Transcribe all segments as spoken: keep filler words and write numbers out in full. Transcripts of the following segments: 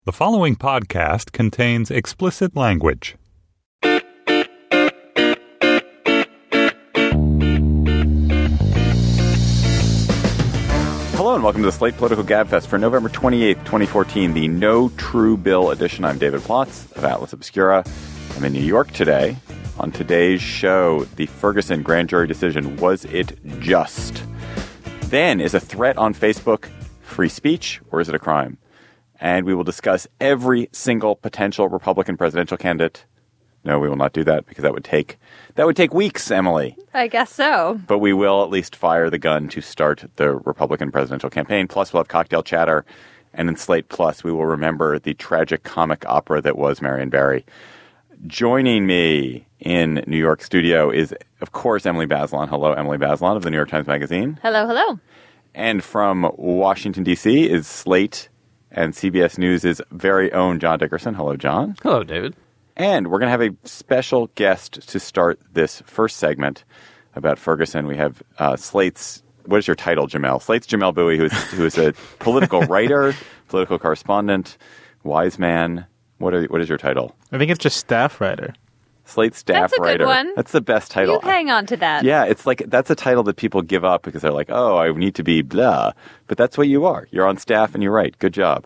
The following podcast contains explicit language. Hello and welcome to the Slate Political Gabfest for November twenty-eighth, twenty fourteen, the No True Bill edition. I'm David Plotz of Atlas Obscura. I'm in New York today. On today's show, the Ferguson grand jury decision, was it just? Then, is a threat on Facebook free speech or is it a crime? And we will discuss every single potential Republican presidential candidate. No, we will not do that because that would take that would take weeks, Emily. I guess so. But we will at least fire the gun to start the Republican presidential campaign. Plus, we'll have cocktail chatter. And in Slate Plus, we will remember the tragic comic opera that was Marion Barry. Joining me in New York studio is, of course, Emily Bazelon. Hello, Emily Bazelon of the New York Times Magazine. Hello, hello. And from Washington, D C is Slate and C B S News' very own John Dickerson. Hello, John. Hello, David. And we're going to have a special guest to start this first segment about Ferguson. We have uh, Slate's, what is your title, Jamel? Slate's Jamel Bouie, who is, who is a political writer, political correspondent, wise man. What are what is your title? I think it's just staff writer. Slate staff that's a writer. Good one. That's the best title. You hang on to that. Yeah, it's like that's a title that people give up because they're like, oh, I need to be blah. But that's what you are. You're on staff and you write. Good job.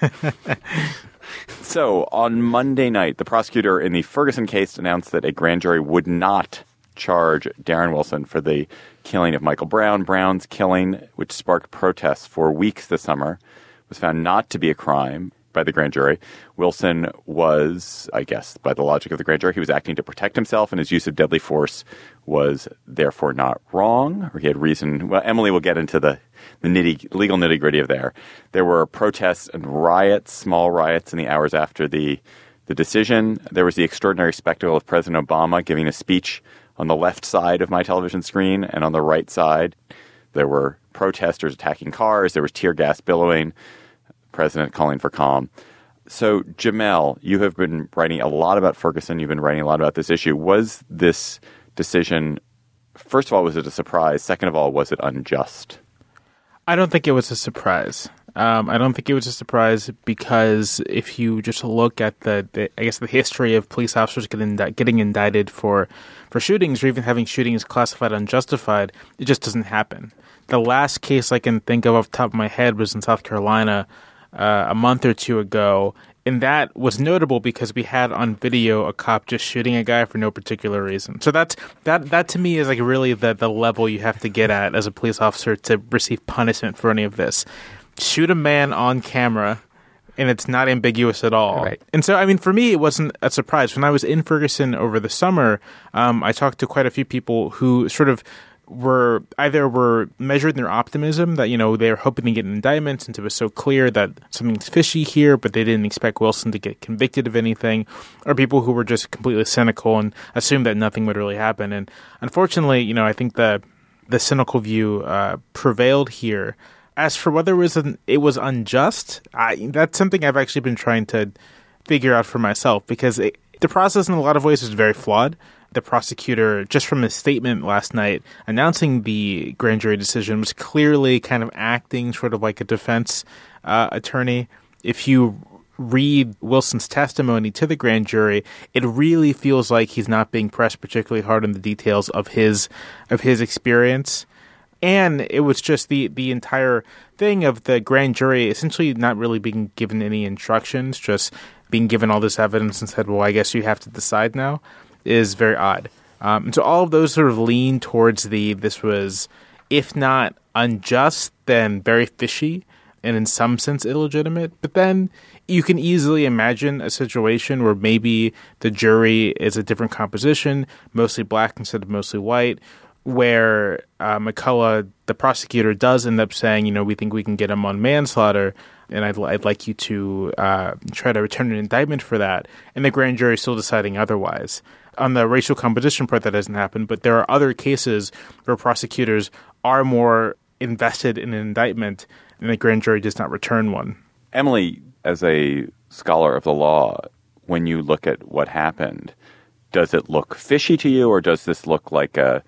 So on Monday night, the prosecutor in the Ferguson case announced that a grand jury would not charge Darren Wilson for the killing of Michael Brown. Brown's killing, which sparked protests for weeks this summer, was found not to be a crime by the grand jury. Wilson was, I guess, by the logic of the grand jury, he was acting to protect himself, and his use of deadly force was therefore not wrong, or he had reason. Well, Emily will get into the, the nitty, legal nitty-gritty of there. There were protests and riots, small riots in the hours after the, the decision. There was the extraordinary spectacle of President Obama giving a speech on the left side of my television screen, and on the right side, there were protesters attacking cars. There was tear gas billowing. President calling for calm. So, Jamel, you have been writing a lot about Ferguson. You've been writing a lot about this issue. Was this decision, first of all, was it a surprise? Second of all, was it unjust? I don't think it was a surprise. Um, I don't think it was a surprise because if you just look at the, the I guess, the history of police officers getting, getting indicted for, for shootings or even having shootings classified unjustified, it just doesn't happen. The last case I can think of off the top of my head was in South Carolina Uh, a month or two ago, and that was notable because we had on video a cop just shooting a guy for no particular reason. So that's that that to me is like really the the level you have to get at as a police officer to receive punishment for any of this. Shoot a man on camera, and it's not ambiguous at all. Right. And so, I mean, for me, it wasn't a surprise. When I was in Ferguson over the summer, um, I talked to quite a few people who sort of were either were measured in their optimism that, you know, they were hoping to get an indictment since it was so clear that something's fishy here, but they didn't expect Wilson to get convicted of anything, or people who were just completely cynical and assumed that nothing would really happen. And unfortunately, you know, I think the the cynical view uh, prevailed here. As for whether it was an, it was unjust, I, that's something I've actually been trying to figure out for myself because it, the process in a lot of ways is very flawed. The prosecutor, just from his statement last night announcing the grand jury decision, was clearly kind of acting sort of like a defense uh, attorney. If you read Wilson's testimony to the grand jury, it really feels like he's not being pressed particularly hard on the details of his of his experience. And it was just the, the entire thing of the grand jury essentially not really being given any instructions, just being given all this evidence and said, well, I guess you have to decide now, is very odd. Um, and so all of those sort of lean towards the, this was, if not unjust, then very fishy and in some sense illegitimate. But then you can easily imagine a situation where maybe the jury is a different composition, mostly black instead of mostly white, where uh, McCullough, the prosecutor, does end up saying, you know, we think we can get him on manslaughter, and I'd, I'd like you to uh, try to return an indictment for that. And the grand jury is still deciding otherwise. On the racial composition part, that doesn't happen, but there are other cases where prosecutors are more invested in an indictment, and the grand jury does not return one. Emily, as a scholar of the law, when you look at what happened, does it look fishy to you, or does this look like a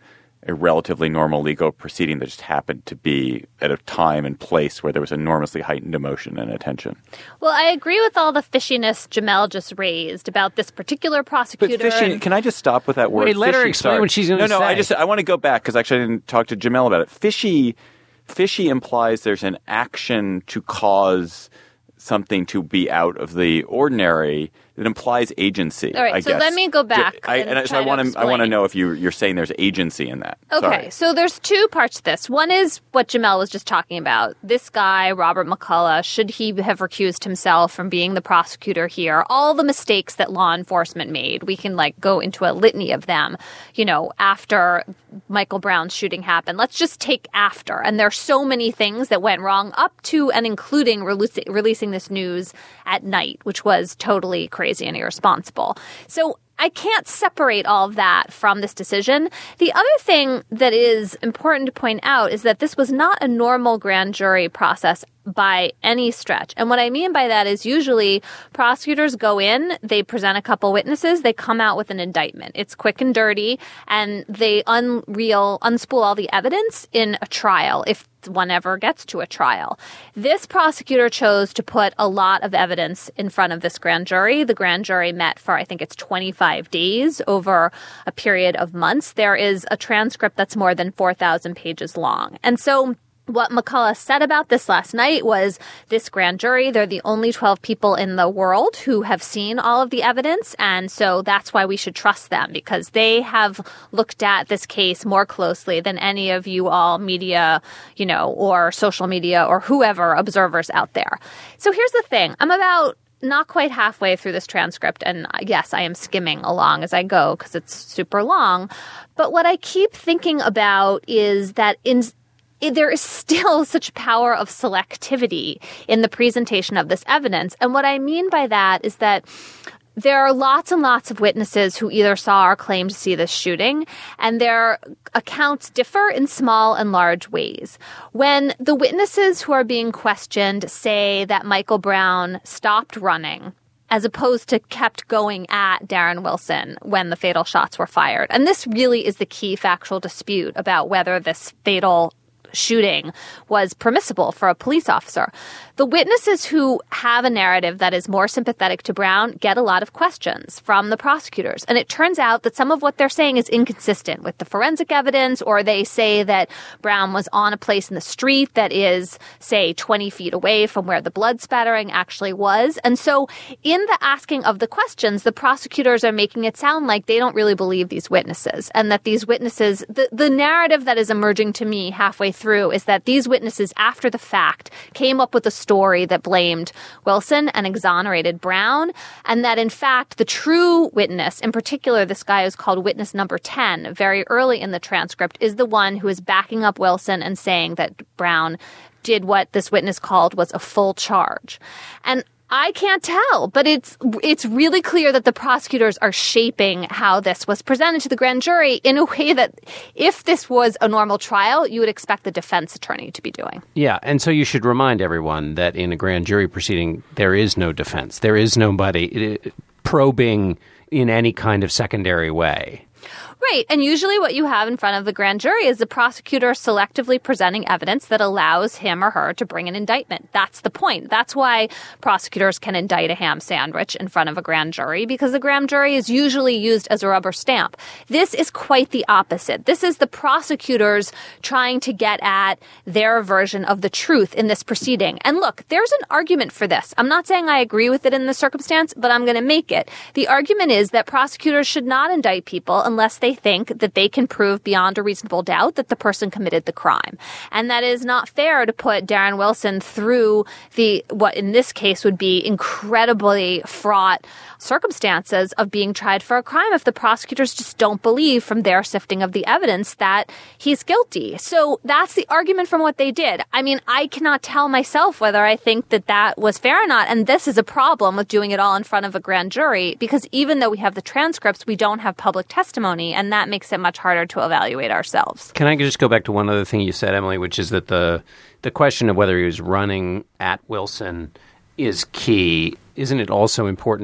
a relatively normal legal proceeding that just happened to be at a time and place where there was enormously heightened emotion and attention. Well, I agree with all the fishiness Jamelle just raised about this particular prosecutor. But fishy, and- can I just stop with that word? Wait, let her fishy? explain Sorry. what she's gonna No, no, say. I just I want to go back because actually I didn't talk to Jamelle about it. Fishy, fishy implies there's an action to cause something to be out of the ordinary. It implies agency. All right, I so guess. let me go back I, and and so try I to want to I want to explain. know if you you're saying there's agency in that. Okay, Sorry. so there's two parts to this. One is what Jamelle was just talking about. This guy, Robert McCullough, should he have recused himself from being the prosecutor here? All the mistakes that law enforcement made. We can like go into a litany of them, you know, after Michael Brown's shooting happened. Let's just take after. And there's so many things that went wrong up to and including releasing, releasing this news at night, which was totally crazy and irresponsible. So I can't separate all of that from this decision. The other thing that is important to point out is that this was not a normal grand jury process by any stretch. And what I mean by that is usually prosecutors go in, they present a couple witnesses, they come out with an indictment. It's quick and dirty, and they unreal, unspool all the evidence in a trial if one ever gets to a trial. This prosecutor chose to put a lot of evidence in front of this grand jury. The grand jury met for, I think it's twenty-five days over a period of months. There is a transcript that's more than four thousand pages long. And so what McCullough said about this last night was this grand jury, they're the only twelve people in the world who have seen all of the evidence. And so that's why we should trust them, because they have looked at this case more closely than any of you all media, you know, or social media or whoever observers out there. So here's the thing. I'm about not quite halfway through this transcript. And yes, I am skimming along as I go because it's super long. But what I keep thinking about is that in there is still such power of selectivity in the presentation of this evidence. And what I mean by that is that there are lots and lots of witnesses who either saw or claim to see this shooting, and their accounts differ in small and large ways. When the witnesses who are being questioned say that Michael Brown stopped running, as opposed to kept going at Darren Wilson when the fatal shots were fired, and this really is the key factual dispute about whether this fatal shooting was permissible for a police officer. The witnesses who have a narrative that is more sympathetic to Brown get a lot of questions from the prosecutors. And it turns out that some of what they're saying is inconsistent with the forensic evidence, or they say that Brown was on a place in the street that is, say, twenty feet away from where the blood spattering actually was. And so in the asking of the questions, the prosecutors are making it sound like they don't really believe these witnesses, and that these witnesses, the, the narrative that is emerging to me halfway through is that these witnesses, after the fact, came up with a story that blamed Wilson and exonerated Brown, and that in fact the true witness, in particular this guy who's called witness number ten, very early in the transcript, is the one who is backing up Wilson and saying that Brown did what this witness called was a full charge. And I can't tell, but it's it's really clear that the prosecutors are shaping how this was presented to the grand jury in a way that if this was a normal trial, you would expect the defense attorney to be doing. Yeah, and so you should remind everyone that in a grand jury proceeding, there is no defense. There is nobody uh, probing in any kind of secondary way. Right. And usually what you have in front of the grand jury is the prosecutor selectively presenting evidence that allows him or her to bring an indictment. That's the point. That's why prosecutors can indict a ham sandwich in front of a grand jury, because the grand jury is usually used as a rubber stamp. This is quite the opposite. This is the prosecutors trying to get at their version of the truth in this proceeding. And look, there's an argument for this. I'm not saying I agree with it in this circumstance, but I'm going to make it. The argument is that prosecutors should not indict people unless they think that they can prove beyond a reasonable doubt that the person committed the crime. And that is not fair to put Darren Wilson through the, what in this case would be incredibly fraught circumstances of being tried for a crime if the prosecutors just don't believe from their sifting of the evidence that he's guilty. So that's the argument from what they did. I mean, I cannot tell myself whether I think that that was fair or not. And this is a problem with doing it all in front of a grand jury, because even though we have the transcripts, we don't have public testimony. And that makes it much harder to evaluate ourselves. Can I just go back to one other thing you said, Emily, which is that the the question of whether he was running at Wilson is key. Isn't it also important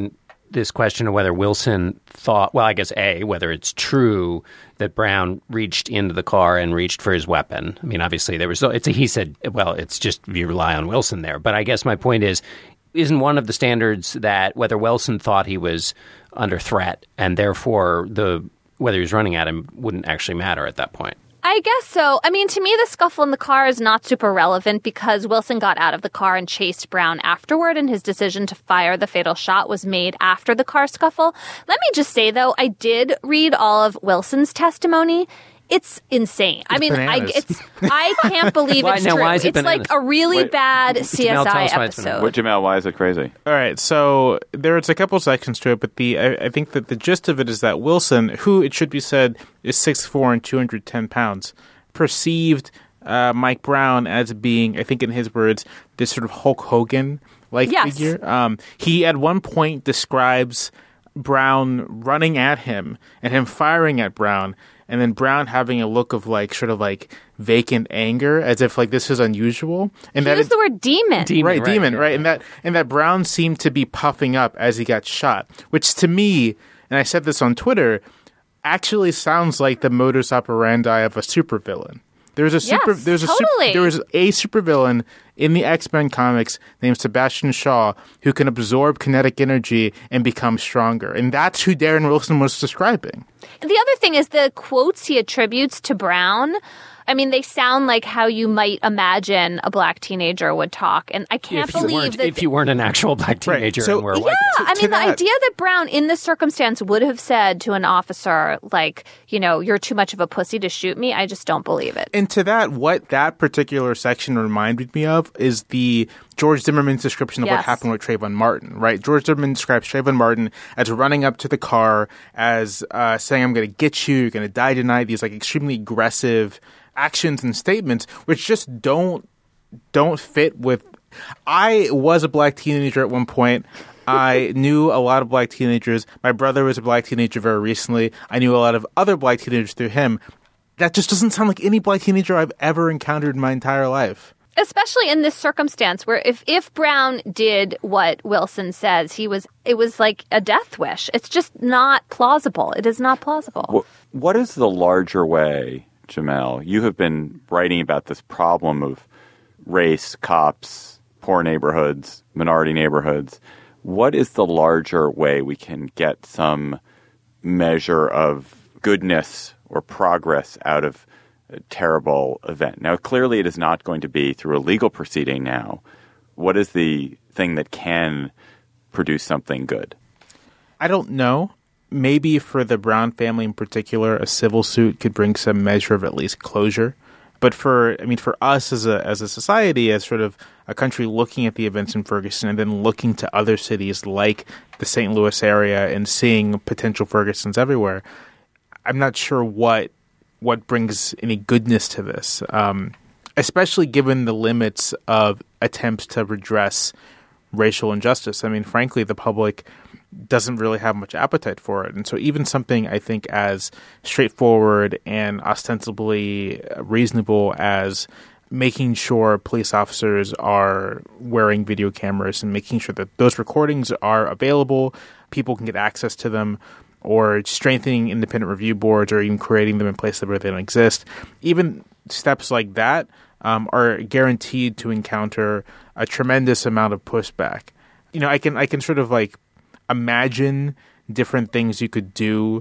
this question of whether Wilson thought, well, I guess A, whether it's true that Brown reached into the car and reached for his weapon. I mean, obviously there was, it's a, he said, well, it's just, you rely on Wilson there. But I guess my point is, isn't one of the standards that whether Wilson thought he was under threat and therefore the whether he was running at him wouldn't actually matter at that point? I guess so. I mean, to me, the scuffle in the car is not super relevant because Wilson got out of the car and chased Brown afterward, and his decision to fire the fatal shot was made after the car scuffle. Let me just say, though, I did read all of Wilson's testimony. It's insane. It's I mean, I, it's I can't believe why, it's now, true. Why is it it's bananas? like a really Wait, bad C S I episode. What, Jamel, why is it crazy? All right, so there's a couple sections to it, but the I, I think that the gist of it is that Wilson, who it should be said is six foot four and two hundred ten pounds, perceived uh, Mike Brown as being, I think in his words, this sort of Hulk Hogan-like Yes. figure. Um, he at one point describes Brown running at him and him firing at Brown, and then Brown having a look of like sort of like vacant anger, as if like this is unusual. And He that used it- the word demon. Demon. right, right, demon, yeah, right, and that and that Brown seemed to be puffing up as he got shot, which to me, and I said this on Twitter, actually sounds like the modus operandi of a supervillain. There's a super, Yes, there's a totally. super, there is a supervillain in the X-Men comics named Sebastian Shaw who can absorb kinetic energy and become stronger, and that's who Darren Wilson was describing. The other thing is the quotes he attributes to Brown. I mean, they sound like how you might imagine a black teenager would talk. And I can't If you, believe weren't, that. if you weren't an actual black Right, teenager so- and were a yeah, white I to mean, the that- idea that Brown in this circumstance would have said to an officer, like, you know, you're too much of a pussy to shoot me, I just don't believe it. And to that, what that particular section reminded me of is the George Zimmerman's description of what Yes. happened with Trayvon Martin, right? George Zimmerman describes Trayvon Martin as running up to the car, as uh, saying, I'm going to get you, you're going to die tonight, these like extremely aggressive actions and statements, which just don't don't fit with... I was a black teenager at one point. I knew a lot of black teenagers. My brother was a black teenager very recently. I knew a lot of other black teenagers through him. That just doesn't sound like any black teenager I've ever encountered in my entire life. Especially in this circumstance where if, if Brown did what Wilson says, he was it was like a death wish. It's just not plausible. It is not plausible. Wh- What is the larger way, Jamel? You have been writing about this problem of race, cops, poor neighborhoods, minority neighborhoods. What is the larger way we can get some measure of goodness or progress out of a terrible event? Now, clearly it is not going to be through a legal proceeding now. What is the thing that can produce something good? I don't know. Maybe for the Brown family in particular, a civil suit could bring some measure of at least closure. But for, I mean, for us as a as a society, as sort of a country looking at the events in Ferguson and then looking to other cities like the Saint Louis area and seeing potential Fergusons everywhere, I'm not sure what what brings any goodness to this, um, especially given the limits of attempts to redress racial injustice. I mean, frankly, the public doesn't really have much appetite for it. And so even something I think as straightforward and ostensibly reasonable as making sure police officers are wearing video cameras and making sure that those recordings are available, people can get access to them, or strengthening independent review boards or even creating them in places where they don't exist, even steps like that um, are guaranteed to encounter a tremendous amount of pushback. You know, I can I can sort of like imagine different things you could do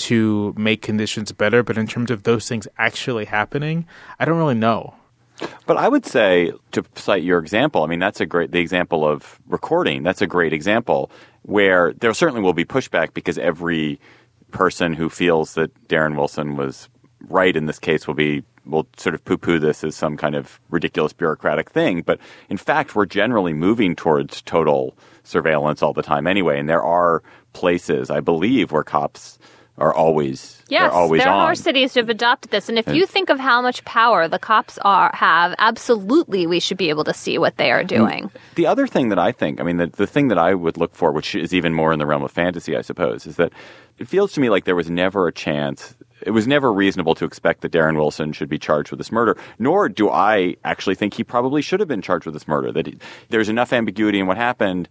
to make conditions better, but in terms of those things actually happening, I don't really know. But I would say, to cite your example, I mean, that's a great, the example of recording, that's a great example where there certainly will be pushback because every person who feels that Darren Wilson was right in this case will be, will sort of poo-poo this as some kind of ridiculous bureaucratic thing. But in fact, we're generally moving towards total surveillance all the time anyway. And there are places, I believe, where cops are always Yes, they're always there on. are cities who have adopted this. And if you think of how much power the cops are have, absolutely we should be able to see what they are doing. The other thing that I think, I mean, the, the thing that I would look for, which is even more in the realm of fantasy, I suppose, is that it feels to me like there was never a chance, it was never reasonable to expect that Darren Wilson should be charged with this murder, nor do I actually think he probably should have been charged with this murder, that he, there's enough ambiguity in what happened,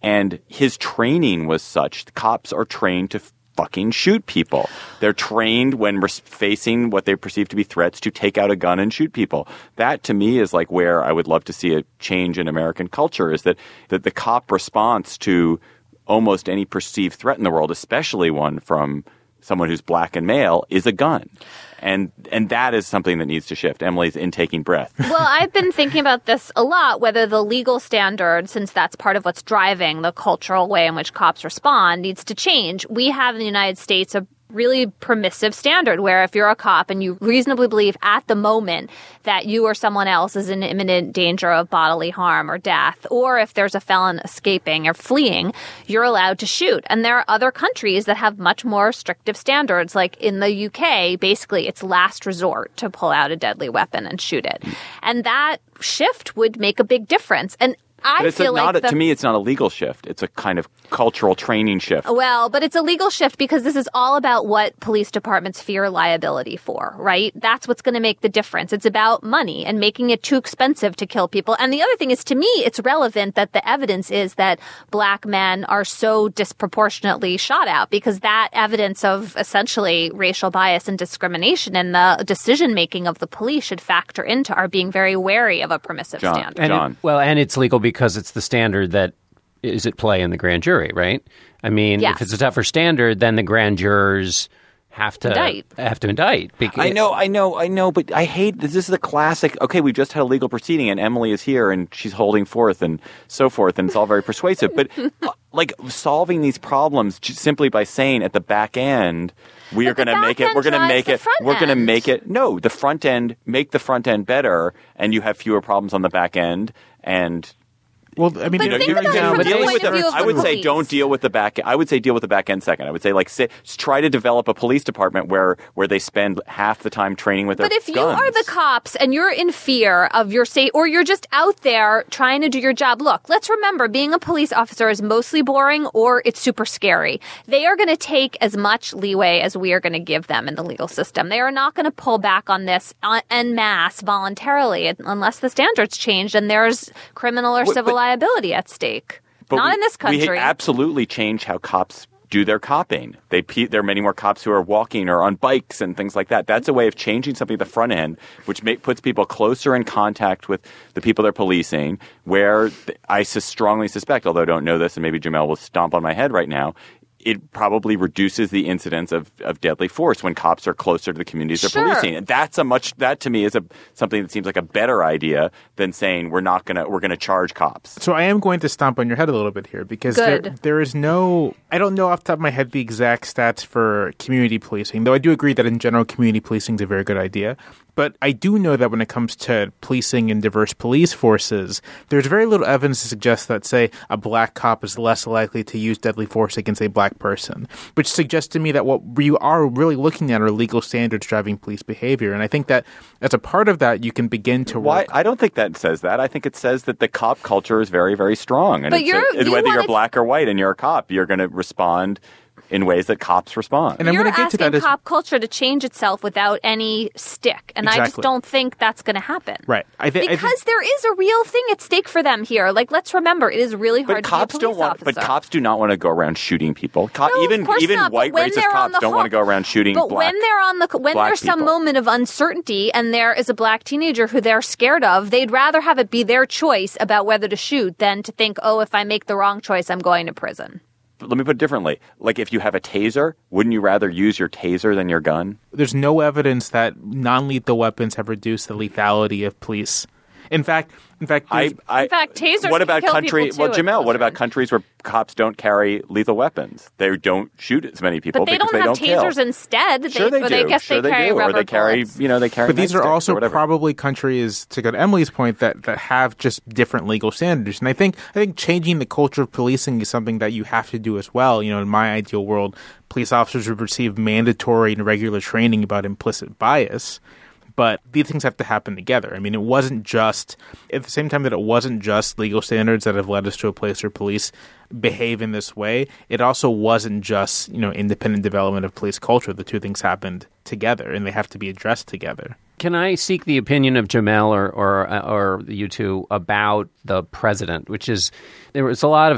And his training was such. Cops are trained to fucking shoot people. They're trained when res- facing what they perceive to be threats to take out a gun and shoot people. That, to me, is like where I would love to see a change in American culture, is that, that the cop response to almost any perceived threat in the world, especially one from someone who's black and male, is a gun. And and that is something that needs to shift. Emily's in taking breath. Well, I've been thinking about this a lot, whether the legal standard, since that's part of what's driving the cultural way in which cops respond, needs to change. We have in the United States a really permissive standard where if you're a cop and you reasonably believe at the moment that you or someone else is in imminent danger of bodily harm or death, or if there's a felon escaping or fleeing, you're allowed to shoot. And there are other countries that have much more restrictive standards. Like in the U K, basically it's last resort to pull out a deadly weapon and shoot it. And that shift would make a big difference. And I but it's feel a, not like a, the, to me, it's not a legal shift. It's a kind of cultural training shift. Well, but it's a legal shift because this is all about what police departments fear liability for, right? That's what's going to make the difference. It's about money and making it too expensive to kill people. And the other thing is, to me, it's relevant that the evidence is that black men are so disproportionately shot at, because that evidence of essentially racial bias and discrimination in the decision-making of the police should factor into our being very wary of a permissive John, standard. And John. It, well, and it's legal because it's the standard that is at play in the grand jury, right? I mean, Yes. if it's a tougher standard, then the grand jurors have to Indict. have to indict. Because I know, I know, I know, but I hate this. This is the classic. Okay, we just had a legal proceeding, and Emily is here, and she's holding forth, and so forth, and it's all very persuasive. But uh, like solving these problems just simply by saying at the back end, we But are going the to make back it. We're end going to make drives it. the front We're going to end. make it. No, the front end. Make the front end better, and you have fewer problems on the back end, and. Well, I mean, But You know, think you're, about it you're from the dealing point with of view of I the would say police. don't deal with the back. I would say deal with the back end second. I would say like say, try to develop a police department where where they spend half the time training with their But if you guns. are the cops and you're in fear of your safety, or you're just out there trying to do your job, look, let's remember being a police officer is mostly boring or it's super scary. They are going to take as much leeway as we are going to give them in the legal system. They are not going to pull back on this en masse voluntarily unless the standards change and there's criminal or But- civil but- liability at stake. But Not we, in this We country. absolutely change how cops do their copping. They pe- there are many more cops who are walking or on bikes and things like that. That's a way of changing something at the front end, which make, puts people closer in contact with the people they're policing, where th- I sus- strongly suspect, although I don't know this, and maybe Jamel will stomp on my head right now, it probably reduces the incidence of, of deadly force when cops are closer to the communities they're Sure. policing. And that's a much that to me is a something that seems like a better idea than saying we're not gonna we're gonna charge cops. So I am going to stomp on your head a little bit here because there, Good. there is no, I don't know off the top of my head the exact stats for community policing, though I do agree that in general community policing is a very good idea. But I do know that when it comes to policing and diverse police forces, there's very little evidence to suggest that, say, a black cop is less likely to use deadly force against a black person, which suggests to me that what we are really looking at are legal standards driving police behavior. And I think that as a part of that, you can begin to Why? work. I don't think that says that. I think it says that the cop culture is very, very strong. And But it's you're- a, you whether you're wanna- black or white and you're a cop, you're going to respond in ways that cops respond. And I'm You're going to get to asking that as cop culture to change itself without any stick. And I just Exactly. don't think that's going to happen. Right. I thi- I Because think- there is a real thing at stake for them here. Like, let's remember, it is really hard But cops to be a don't police want. officer. But cops do not want to go around shooting people. Co- No, of even course even not, but white when racist they're on cops the don't want to hook- go around shooting But black. when they're on the when black there's some people. moment of uncertainty and there is a black teenager who they're scared of, they'd rather have it be their choice about whether to shoot than to think, oh, if I make the wrong choice, I'm going to prison. Let me put it differently. Like if you have a taser, wouldn't you rather use your taser than your gun? There's no evidence that non-lethal weapons have reduced the lethality of police. In fact, in fact, I, there's- I, In fact, tasers What can about kill country? people, too, well, at Jamel, close what about range. countries where cops don't carry lethal weapons? They don't shoot as many people But they because don't they have don't kill. tasers instead. Sure, they but do. I guess sure they carry do. rubber Or they carry, bullets. you know, they carry. but these are nightsticks or also whatever. probably countries, to go to Emily's point, that, that have just different legal standards. And I think I think changing the culture of policing is something that you have to do as well. You know, in my ideal world, police officers would receive mandatory and regular training about implicit bias. But these things have to happen together. I mean, it wasn't just, at the same time that it wasn't just legal standards that have led us to a place where police behave in this way, it also wasn't just, you know, independent development of police culture. The two things happened together, and they have to be addressed together. Can I seek the opinion of Jamel or or, or you two about the president, which is there was a lot of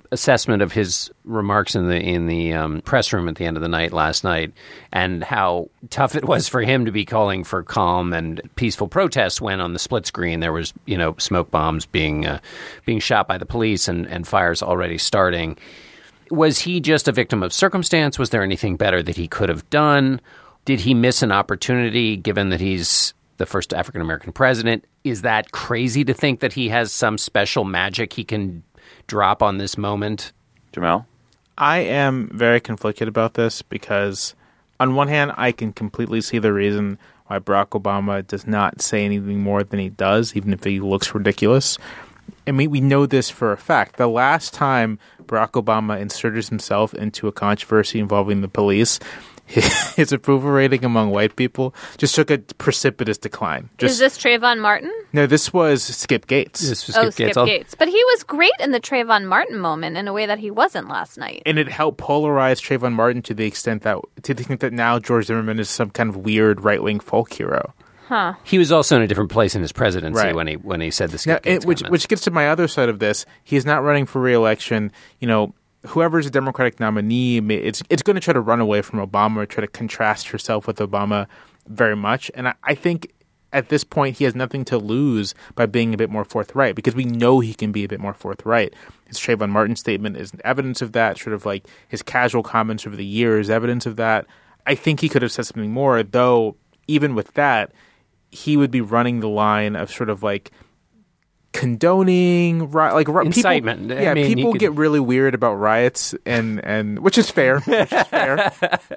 assessment of his remarks in the in the um, press room at the end of the night last night, and how tough it was for him to be calling for calm and peaceful protests when on the split screen there was, you know, smoke bombs being uh, being shot by the police and, and fires already starting. Was he just a victim of circumstance? Was there anything better that he could have done? Did he miss an opportunity given that he's the first African-American president? Is that crazy to think that he has some special magic he can drop on this moment? Jamelle? I am very conflicted about this because on one hand, I can completely see the reason why Barack Obama does not say anything more than he does, even if he looks ridiculous. And we, we know this for a fact. The last time Barack Obama inserted himself into a controversy involving the police, his approval rating among white people just took a precipitous decline. Just, Is this Trayvon Martin? No, this was Skip Gates. This was Oh, Skip Skip Gates. I'll- Gates. But he was great in the Trayvon Martin moment in a way that he wasn't last night. And it helped polarize Trayvon Martin to the extent that to the extent that now George Zimmerman is some kind of weird right-wing folk hero. Huh. He was also in a different place in his presidency Right. when he when he said the Now, Skip Gates it, which comments. which gets to my other side of this. He's not running for re-election. You know, whoever's a Democratic nominee, may- it's it's going to try to run away from Obama or try to contrast herself with Obama very much. And I, I think at this point he has nothing to lose by being a bit more forthright because we know he can be a bit more forthright. His Trayvon Martin statement is evidence of that. Sort of like his casual comments over the years, evidence of that. I think he could have said something more, though. Even with that, he would be running the line of sort of like condoning ri- like ri- Incitement. People, I yeah, mean, people you could- get really weird about riots, and and which is fair, which is fair.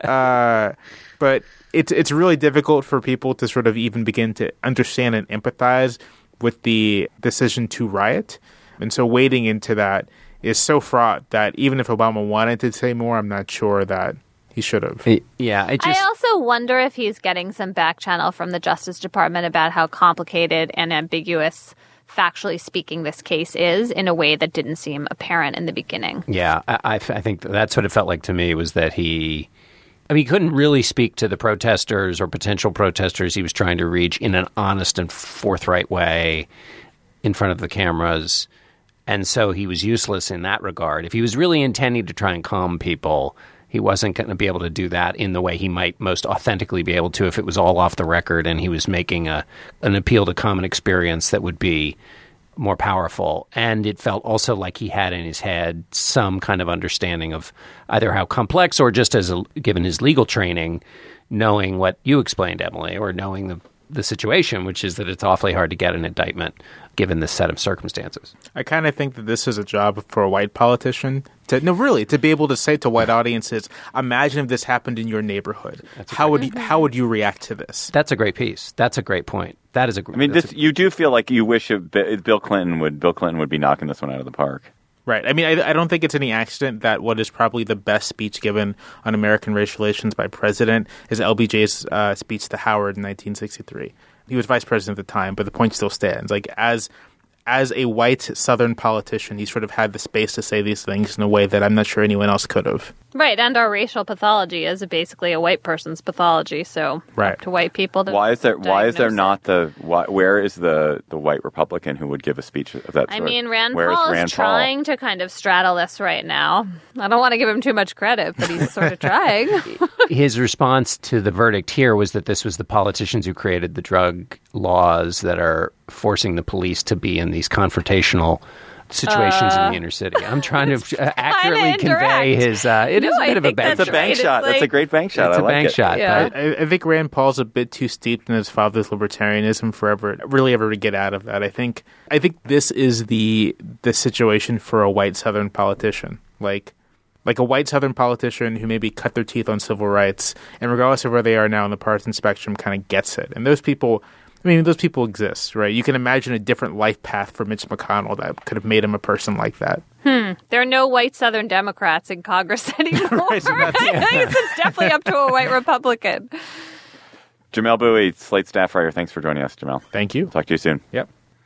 Uh, but it's it's really difficult for people to sort of even begin to understand and empathize with the decision to riot, and so wading into that is so fraught that even if Obama wanted to say more, I'm not sure that he should have. Yeah, it just I also wonder if he's getting some back channel from the Justice Department about how complicated and ambiguous, factually speaking, this case is in a way that didn't seem apparent in the beginning. Yeah, I, I, I think that's what it felt like to me was that he, I mean, he couldn't really speak to the protesters or potential protesters he was trying to reach in an honest and forthright way in front of the cameras. And so he was useless in that regard. If he was really intending to try and calm people, he wasn't going to be able to do that in the way he might most authentically be able to if it was all off the record and he was making a an appeal to common experience that would be more powerful. And it felt also like he had in his head some kind of understanding of either how complex or just as a, given his legal training, knowing what you explained, Emily, or knowing the the situation, which is that it's awfully hard to get an indictment given this set of circumstances. I kind of think that this is a job for a white politician to no, really, to be able to say to white audiences, "Imagine if this happened in your neighborhood. How would you, how would you react to this?" That's a great piece. That's a great point. That is a. I mean, that's this a, you do feel like you wish it, Bill Clinton would Bill Clinton would be knocking this one out of the park. Right. I mean, I, I don't think it's any accident that what is probably the best speech given on American race relations by president is L B J's uh, speech to Howard in nineteen sixty-three. He was vice president at the time, but the point still stands. Like, as as a white Southern politician, he sort of had the space to say these things in a way that I'm not sure anyone else could have. Right, and our racial pathology is basically a white person's pathology, so Right. up to white people to Why is there Why is there diagnose it. not the why, where is the the white Republican who would give a speech of that sort? I mean, Rand Where Paul is Rand trying to kind of straddle this right now. I don't want to give him too much credit, but he's sort of trying. his response to the verdict here was that this was the politicians who created the drug laws that are forcing the police to be in these confrontational situations in the inner city. I'm trying to uh, accurately convey indirect. his. Uh, it No, is a I bit of a think bank. It's a That's bank right. shot. It's That's a like- great bank shot. It's I a like bank it. shot. Yeah. but- I, I think Rand Paul's a bit too steeped in his father's libertarianism for ever, really ever to get out of that. I think I think this is the the situation for a white Southern politician, like like a white Southern politician who maybe cut their teeth on civil rights, and regardless of where they are now on the partisan spectrum, kind of gets it. And those people, I mean, those people exist, right? You can imagine a different life path for Mitch McConnell that could have made him a person like that. There are no white Southern Democrats in Congress anymore. Right, so that's- I think it's definitely up to a white Republican. Jamelle Bouie, Slate staff writer. Thanks for joining us, Jamelle. Thank you. Talk to you soon. Yep.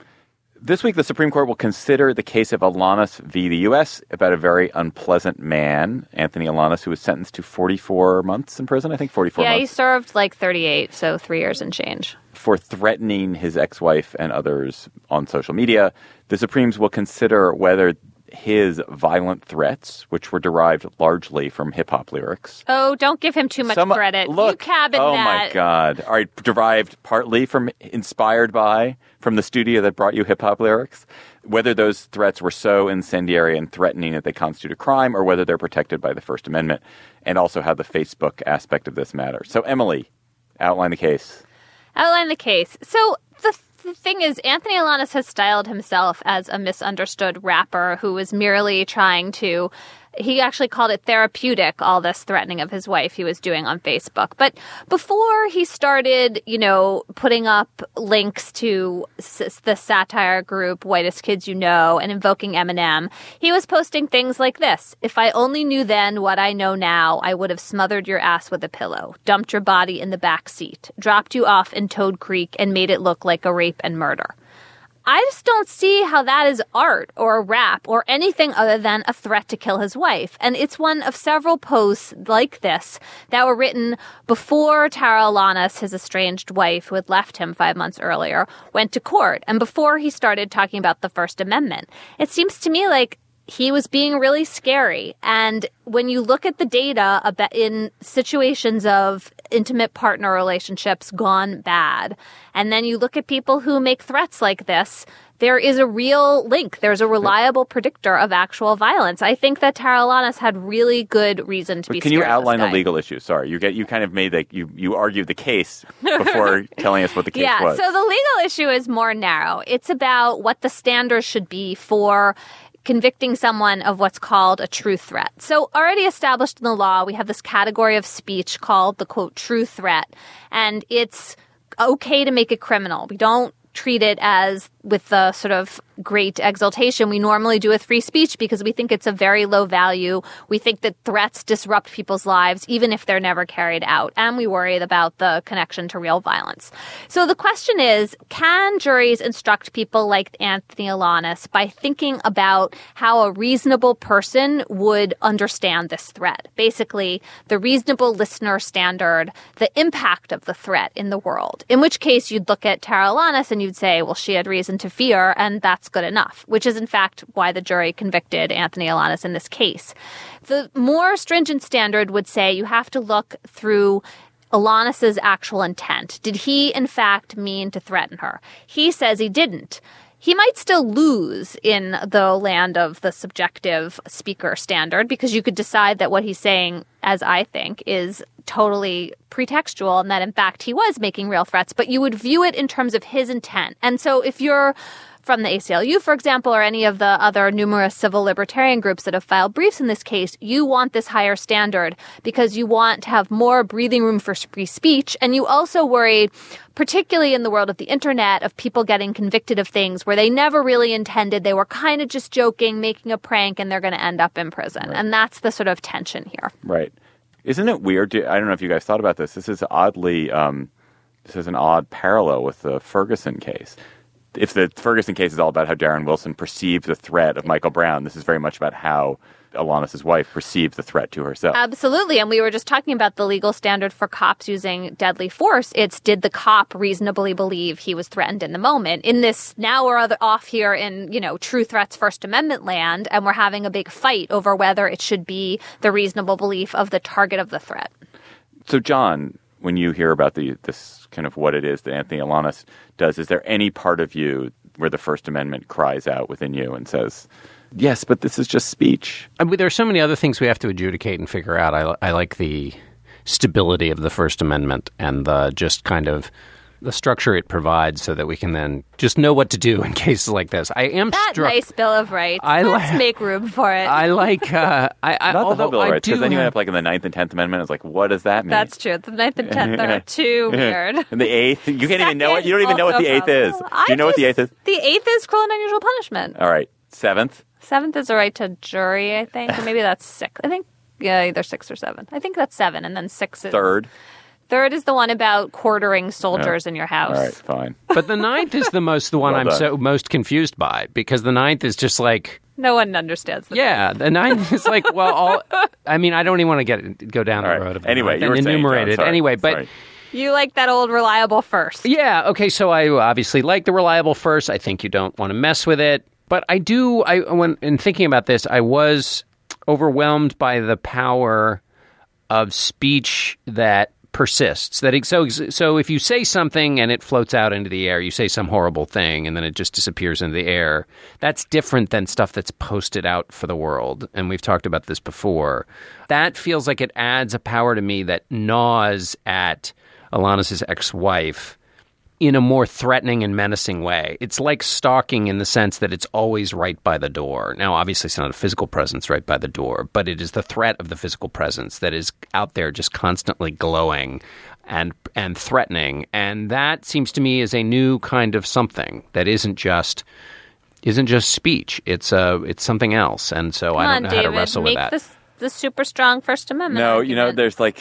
This week, the Supreme Court will consider the case of Alanis v. the U S about a very unpleasant man, Anthony Alanis, who was sentenced to forty-four months in prison, I think forty-four Yeah, he months, served like thirty-eight, so three years and change. for threatening his ex-wife and others on social media. The Supremes will consider whether his violent threats, which were derived largely from hip-hop lyrics. Oh, don't give him too much Some, credit. Look, you cabin oh that. my God. All right, derived partly from, inspired by, from the studio that brought you hip-hop lyrics. Whether those threats were so incendiary and threatening that they constitute a crime or whether they're protected by the First Amendment, and also how the Facebook aspect of this matters. So, Emily, outline the case. Outline the case. So the, the thing is, Anthony Alanis has styled himself as a misunderstood rapper who was merely trying to... He actually called it therapeutic, all this threatening of his wife he was doing on Facebook. But before he started, you know, putting up links to s- the satire group Whitest Kids You Know and invoking Eminem, he was posting things like this. If I only knew then what I know now, I would have smothered your ass with a pillow, dumped your body in the back seat, dropped you off in Toad Creek, and made it look like a rape and murder. I just don't see how that is art or rap or anything other than a threat to kill his wife. And it's one of several posts like this that were written before Tara Alanis, his estranged wife who had left him five months earlier, went to court and before he started talking about the First Amendment. It seems to me like he was being really scary. And when you look at the data about in situations of intimate partner relationships gone bad, and then you look at people who make threats like this, there is a real link. There's a reliable predictor of actual violence. I think that Tara Alanis had really good reason to but be can scared you outline of this the guy. legal issue? Sorry, you get you kind of made like you you argued the case before telling us what the case yeah, was. so the legal issue is more narrow. It's about what the standards should be for convicting someone of what's called a true threat. So already established in the law, we have this category of speech called the, quote, true threat. And it's okay to make it criminal. We don't treat it as with the sort of great exaltation we normally do with free speech because we think it's a very low value. We think that threats disrupt people's lives even if they're never carried out. And we worry about the connection to real violence. So the question is, can juries instruct people like Anthony Alanis by thinking about how a reasonable person would understand this threat? Basically, the reasonable listener standard, the impact of the threat in the world. In which case you'd look at Tara Alanis and you'd say, well, she had reason to fear, and that's good enough, which is in fact why the jury convicted Anthony Alanis in this case. The more stringent standard would say you have to look through Alanis's actual intent. Did he, in fact, mean to threaten her? He says he didn't. He might still lose in the land of the subjective speaker standard because you could decide that what he's saying, as I think, is totally pretextual and that, in fact, he was making real threats, but you would view it in terms of his intent. And so if you're from the A C L U, for example, or any of the other numerous civil libertarian groups that have filed briefs in this case, you want this higher standard because you want to have more breathing room for free speech. And you also worry, particularly in the world of the internet, of people getting convicted of things where they never really intended. They were kind of just joking, making a prank, and they're going to end up in prison. Right. And that's the sort of tension here. Right. Isn't it weird? To, I don't know if you guys thought about this. This is oddly, um, this is an odd parallel with the Ferguson case. If the Ferguson case is all about how Darren Wilson perceived the threat of Michael Brown, this is very much about how Alanis' wife perceived the threat to herself. Absolutely. And we were just talking about the legal standard for cops using deadly force. It's did the cop reasonably believe he was threatened in the moment? In this, now we're other, off here in, you know, true threats First Amendment land, and we're having a big fight over whether it should be the reasonable belief of the target of the threat. So, John, when you hear about the this kind of what it is that Anthony Alanis does, is there any part of you where the First Amendment cries out within you and says, yes, but this is just speech? I mean, there are so many other things we have to adjudicate and figure out. I, I like the stability of the First Amendment and the just kind of the structure it provides so that we can then just know what to do in cases like this. I am that struck. Nice Bill of Rights. I Let's li- make room for it. I like. Uh, I, I, Not the although whole Bill of I Rights, because do then you end have- up like in the Ninth and Tenth Amendment. It's like, what does that mean? That's true. The Ninth and Tenth are too weird. And the Eighth, you can't even know it. Second, You don't even know what also the Eighth is. probable. Do you I know what the just- Eighth is? The Eighth is cruel and unusual punishment. All right. Seventh? Seventh is a right to jury, I think. Or maybe that's six. I think, yeah, either six or seven. I think that's seven, and then six is... Third? Third is the one about quartering soldiers Oh. in your house. All right, fine. But the ninth is the most the one Well I'm done. so most confused by because the ninth is just like. No one understands the Yeah, the ninth is like, well, all, I mean, I don't even want to get go down All the right. road of the Anyway, ninth you were and saying, enumerate John, it. sorry. Anyway, but Sorry. You like that old reliable first. yeah, okay, so I obviously like the reliable first. I think you don't want to mess with it. But I do, I when in thinking about this, I was overwhelmed by the power of speech that persists. That it, so so if you say something and it floats out into the air, you say some horrible thing and then it just disappears into the air. That's different than stuff that's posted out for the world. And we've talked about this before. That feels like it adds a power to me that gnaws at Alanis' ex-wife in a more threatening and menacing way. It's like stalking in the sense that it's always right by the door. Now, obviously, it's not a physical presence right by the door, but it is the threat of the physical presence that is out there just constantly glowing and and threatening. And that seems to me is a new kind of something that isn't just isn't just speech. It's uh, it's something else. And so Come I don't on, know David, how to wrestle with make that. This, the super strong First Amendment. No, argument. you know, there's like...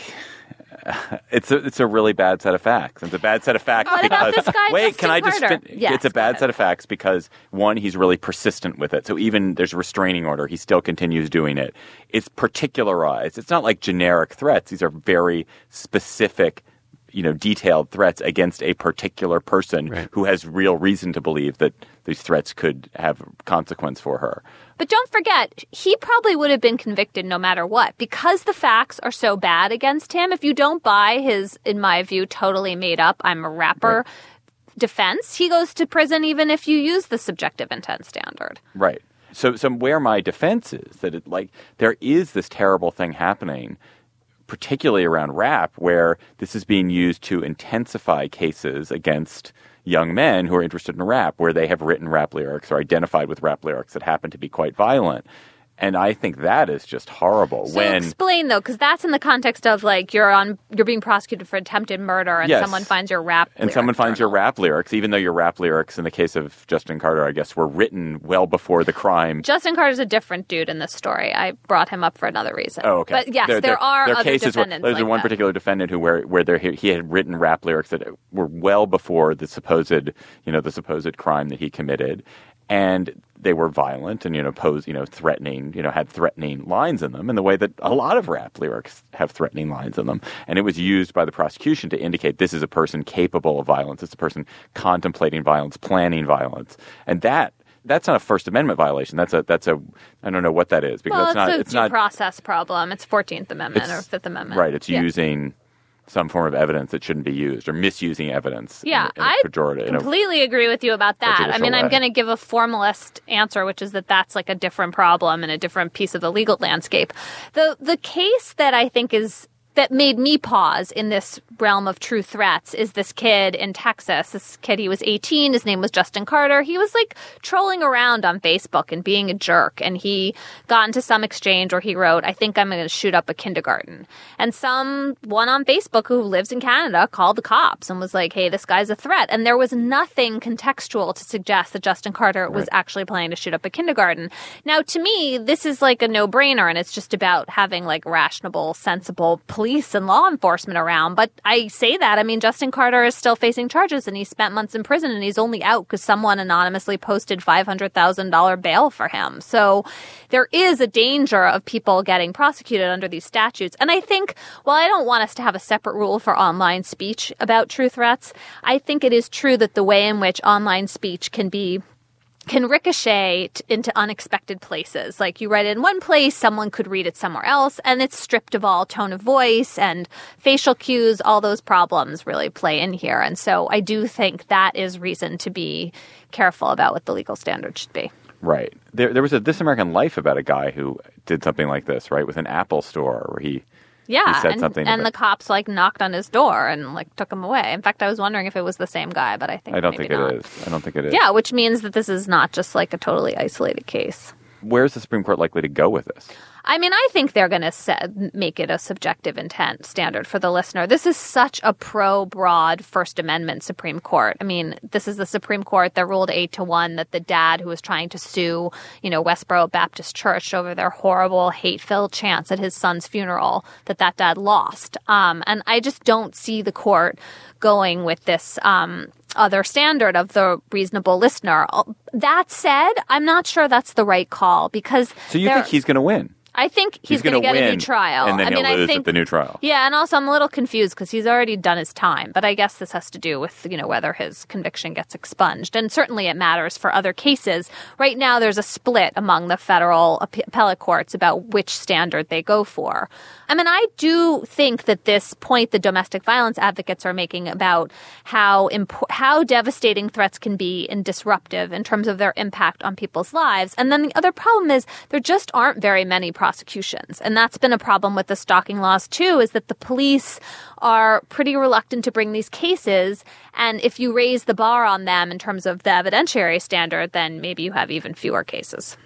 It's a it's a really bad set of facts. It's a bad set of facts What because about this guy, wait, Justin can I just? Carter? Fin- Yes, it's a go bad ahead. set of facts because one, he's really persistent with it. So even there's a restraining order, he still continues doing it. It's particularized. It's not like generic threats. These are very specific, you know, detailed threats against a particular person Right. who has real reason to believe that these threats could have consequence for her. But don't forget, he probably would have been convicted no matter what. Because the facts are so bad against him, if you don't buy his, in my view, totally made up, I'm a rapper Right. defense, he goes to prison even if you use the subjective intent standard. Right. So, so where my defense is that it, like, there is this terrible thing happening, particularly around rap, where this is being used to intensify cases against young men who are interested in rap, where they have written rap lyrics or identified with rap lyrics that happen to be quite violent. And I think that is just horrible. So when explain, though, because that's in the context of, like, you're on, you're being prosecuted for attempted murder and Yes. someone finds your rap and someone lyric finds your journal. rap lyrics, even though your rap lyrics, in the case of Justin Carter, I guess, were written well before the crime. Justin Carter's a different dude in this story. I brought him up for another reason. Oh, okay. But yes, there, are there other cases where, defendants there's like one that. particular defendant who where where there, he had written rap lyrics that were well before the supposed you know the supposed crime that he committed, and they were violent and you know posed you know threatening you know had threatening lines in them in the way that a lot of rap lyrics have threatening lines in them, and it was used by the prosecution to indicate this is a person capable of violence. It's a person contemplating violence, planning violence, and that. That's not a First Amendment violation. That's a that's a I don't know what that is because Well, it's not a it's due not process problem. It's fourteenth Amendment It's- or Fifth Amendment. right. It's Yeah. using some form of evidence that shouldn't be used or misusing evidence. Yeah, in, in a I pejorative. in a- completely agree with you about that. I prejudicial mean, I'm way. going to give a formalist answer, which is that that's like a different problem and a different piece of the legal landscape. The the case that I think is that made me pause in this realm of true threats is this kid in Texas. This kid, he was eighteen. His name was Justin Carter. He was like trolling around on Facebook and being a jerk. And he got into some exchange where he wrote, I think I'm going to shoot up a kindergarten. And someone on Facebook who lives in Canada called the cops and was like, hey, this guy's a threat. And there was nothing contextual to suggest that Justin Carter was actually planning to shoot up a kindergarten. Now, to me, this is like a no-brainer, and it's just about having like rational, sensible police and law enforcement around. But I say that, I mean, Justin Carter is still facing charges and he spent months in prison and he's only out because someone anonymously posted five hundred thousand dollars bail for him. So there is a danger of people getting prosecuted under these statutes. And I think, while I don't want us to have a separate rule for online speech about true threats, I think it is true that the way in which online speech can be can ricochet t- into unexpected places. Like you write it in one place, someone could read it somewhere else, and it's stripped of all tone of voice and facial cues. All those problems really play in here. And so I do think that is reason to be careful about what the legal standard should be. right. There, there was a This American Life about a guy who did something like this, right, with an Apple store where he Yeah, He said and, something and about- the cops like knocked on his door and like took him away. In fact, I was wondering if it was the same guy, but I think I don't maybe think not. it is. I don't think it is. Yeah, which means that this is not just like a totally isolated case. Where's the Supreme Court likely to go with this? I mean, I think they're going to make it a subjective intent standard for the listener. This is such a pro-broad First Amendment Supreme Court. I mean, this is the Supreme Court that ruled eight to one that the dad who was trying to sue, you know, Westboro Baptist Church over their horrible, hate-filled chants at his son's funeral, that that dad lost. Um, and I just don't see the court going with this um, other standard of the reasonable listener. That said, I'm not sure that's the right call because So you there- think he's going to win? I think he's, he's going to get win, a new trial. and then I he'll mean, lose I think, at the new trial. Yeah, and also I'm a little confused because he's already done his time. But I guess this has to do with, you know, whether his conviction gets expunged. And certainly it matters for other cases. Right now there's a split among the federal appellate courts about which standard they go for. I mean, I do think that this point the domestic violence advocates are making about how impo- how devastating threats can be and disruptive in terms of their impact on people's lives. And then the other problem is there just aren't very many prosecutions. And that's been a problem with the stalking laws, too, is that the police are pretty reluctant to bring these cases. And if you raise the bar on them in terms of the evidentiary standard, then maybe you have even fewer cases.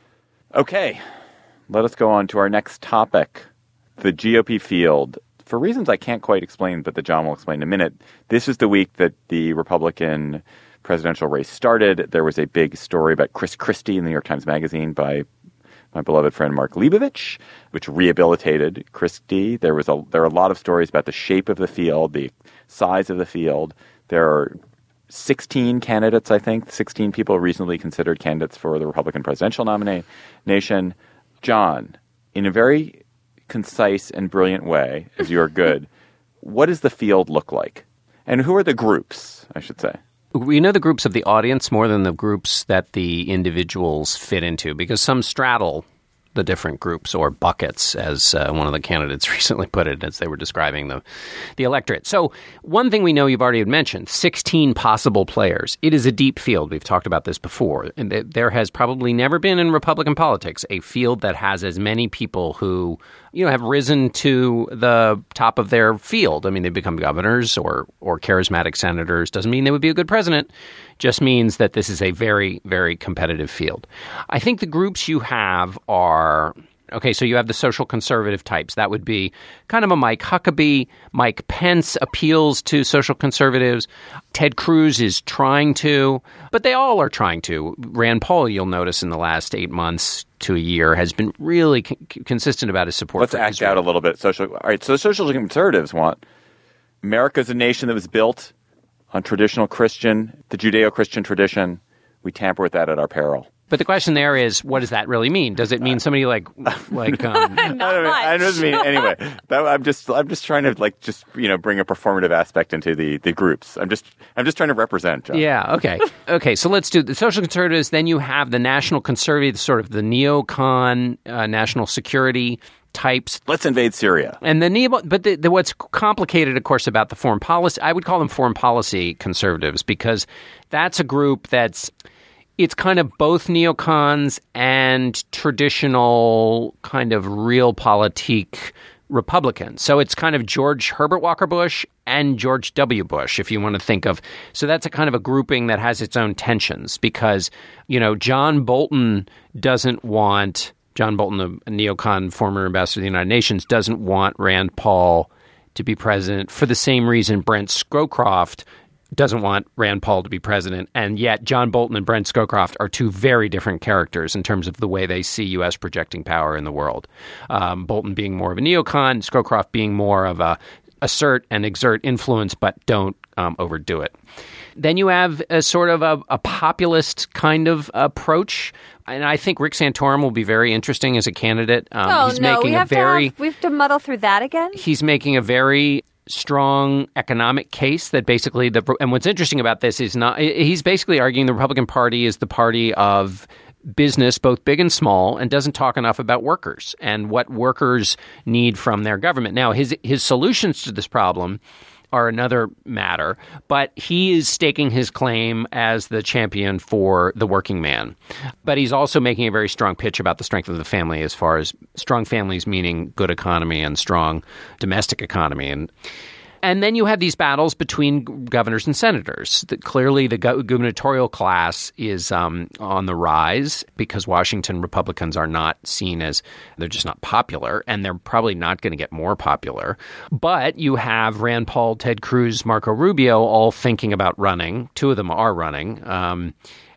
Okay, let us go on to our next topic, the G O P field. For reasons I can't quite explain, but that John will explain in a minute, this is the week that the Republican presidential race started. There was a big story about Chris Christie in the New York Times Magazine by my beloved friend Mark Leibovich, which rehabilitated Christie. There was a there are a lot of stories about the shape of the field, the size of the field. There are sixteen candidates, I think, sixteen people reasonably considered candidates for the Republican presidential nomination. John, in a very concise and brilliant way, as you are good, what does the field look like? And who are the groups, I should say? We know the groups of the audience more than the groups that the individuals fit into, because some straddle the different groups or buckets, as uh, one of the candidates recently put it, as they were describing the the electorate. So one thing we know you've already mentioned, sixteen possible players. It is a deep field. We've talked about this before. And there has probably never been in Republican politics a field that has as many people who, you know, have risen to the top of their field. I mean, they've become governors or or charismatic senators. Doesn't mean they would be a good president. Just means that this is a very, very competitive field. I think the groups you have are, okay, so you have the social conservative types. That would be kind of a Mike Huckabee. Mike Pence appeals to social conservatives. Ted Cruz is trying to, but they all are trying to. Rand Paul, you'll notice in the last eight months to a year, has been really con- consistent about his support Let's for act Israel. out a little bit. Social, all right, so social conservatives want America's a nation that was built on traditional Christian, the Judeo-Christian tradition. We tamper with that at our peril. But the question there is, what does that really mean? Does it mean somebody like like um, Not I don't mean, much. I just mean anyway. That, I'm just I'm just trying to like just you know bring a performative aspect into the, the groups. I'm just I'm just trying to represent. John. Yeah. Okay. Okay. So let's do the social conservatives. Then you have the national conservatives, sort of the neocon, uh, national security types. Let's invade Syria. And the neo, but the, the, what's complicated, of course, about the foreign policy, I would call them foreign policy conservatives, because that's a group that's, it's kind of both neocons and traditional kind of realpolitik Republicans. So it's kind of George Herbert Walker Bush and George W. Bush, if you want to think of. So that's a kind of a grouping that has its own tensions, because, you know, John Bolton doesn't want... John Bolton, a neocon former ambassador to the United Nations, doesn't want Rand Paul to be president for the same reason Brent Scowcroft doesn't want Rand Paul to be president. And yet John Bolton and Brent Scowcroft are two very different characters in terms of the way they see U S projecting power in the world. Um, Bolton being more of a neocon, Scowcroft being more of a assert and exert influence, but don't um, overdo it. Then you have a sort of a, a populist kind of approach. And I think Rick Santorum will be very interesting as a candidate. Um, oh, he's no, making we a have, very, to have, we have to muddle through that again? He's making a very strong economic case that basically, the and what's interesting about this is not, he's basically arguing the Republican Party is the party of business, both big and small, and doesn't talk enough about workers and what workers need from their government. Now, his his solutions to this problem are another matter, but he is staking his claim as the champion for the working man. But he's also making a very strong pitch about the strength of the family, as far as strong families meaning good economy and strong domestic economy. And And then you have these battles between governors and senators. The, clearly, the gu- gubernatorial class is um, on the rise because Washington Republicans are not seen as – they're just not popular, and they're probably not going to get more popular. But you have Rand Paul, Ted Cruz, Marco Rubio all thinking about running. Two of them are running. Um,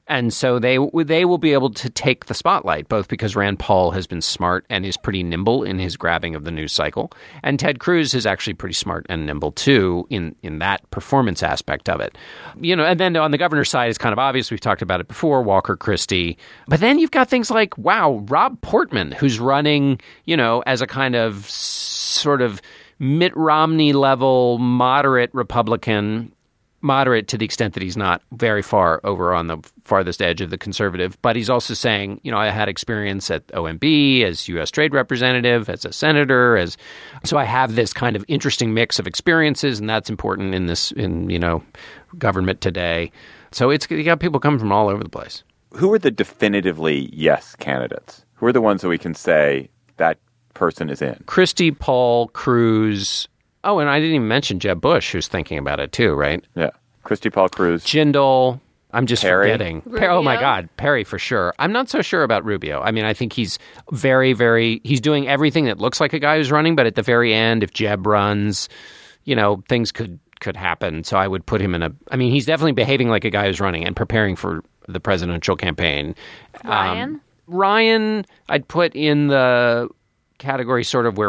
And so they they will be able to take the spotlight, both because Rand Paul has been smart and is pretty nimble in his grabbing of the news cycle, and Ted Cruz is actually pretty smart and nimble too in, in that performance aspect of it. You know, and then on the governor's side, it's kind of obvious. We've talked about it before, Walker Christie. But then you've got things like, wow, Rob Portman, who's running, you know, as a kind of sort of Mitt Romney-level moderate Republican, moderate to the extent that he's not very far over on the farthest edge of the conservative, but he's also saying, you know, I had experience at O M B as U S trade representative, as a senator, as so I have this kind of interesting mix of experiences, and that's important in this, in, you know, government today. So it's you got people coming from all over the place. Who are the definitively yes candidates? Who are the ones that we can say that person is in? Christie, Paul, Cruz. Oh, and I didn't even mention Jeb Bush, who's thinking about it too, right? Yeah. Christie, Paul, Cruz. Jindal. I'm just Perry. forgetting. Per- oh, my God. Perry, for sure. I'm not so sure about Rubio. I mean, I think he's very, very... He's doing everything that looks like a guy who's running, but at the very end, if Jeb runs, you know, things could, could happen. So I would put him in a... I mean, he's definitely behaving like a guy who's running and preparing for the presidential campaign. Ryan? Um, Ryan, I'd put in the... category sort of where